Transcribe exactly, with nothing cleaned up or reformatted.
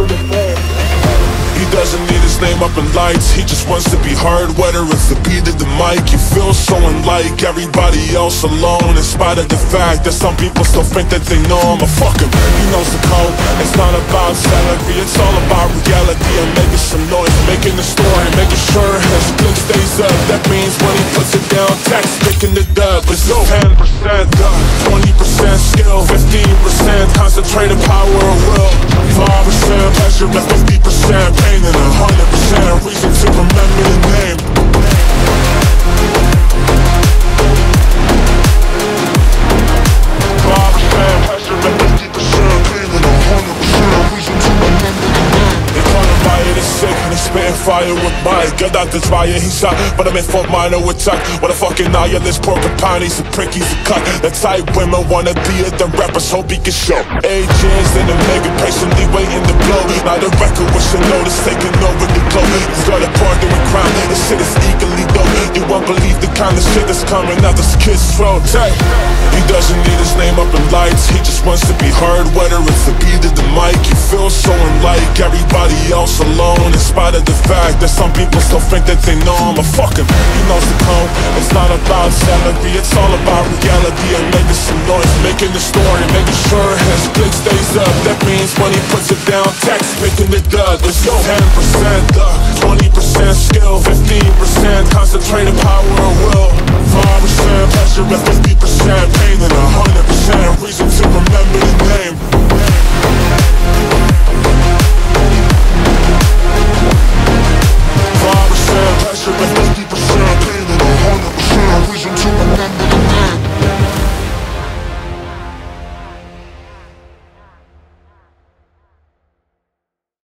remember the name. He doesn't need his name up in lights, he just wants to be heard, whether it's the beat of the mic. You feel so unlike everybody else alone, in spite of the fact that some people still think that they know him. A fucking, he knows the code. It's not about salary, it's all about reality and making some noise, making the story, making sure his click stays up. That means when he puts it down, text picking the dub. It's so ten percent luck, twenty percent skill, fifteen percent concentrated power of will, five percent pleasure and fifty percent pain, and a hundred percent reason to remember the name. Five percent pleasure and fifty percent pain, and a hundred percent reason to remember the name. They call him Riot, he's sick and he's spitting fire with Mike. Got out this fire, he's shot, but I'm in for minor attack. What a fucking nihilist porcupine, he's a prick, he's a cut. The type women wanna be it, the rappers hope he can show agents in the mega, patiently waiting to blow. Now the record with your notice taking over the globe. He's got a partner in crime, this shit is equally dope. You won't believe the kind of shit that's coming out this kid's throat. Hey, he doesn't need his name up in lights, he just wants to be heard, whether it's the beat of the mic. You feel so unlike everybody else alone, in spite of the fact that some people still think that they know him. A fucking, he knows the code. It's not about salary, it's all about reality and making some noise, making the story, making sure his click stays up. That means when he puts it down, text picking the dub. It's yo ten percent luck, twenty percent skill, fifteen percent concentrated power of will, five percent pleasure and fifty percent pain, and a hundred percent reason to remember the name. Five percent pleasure and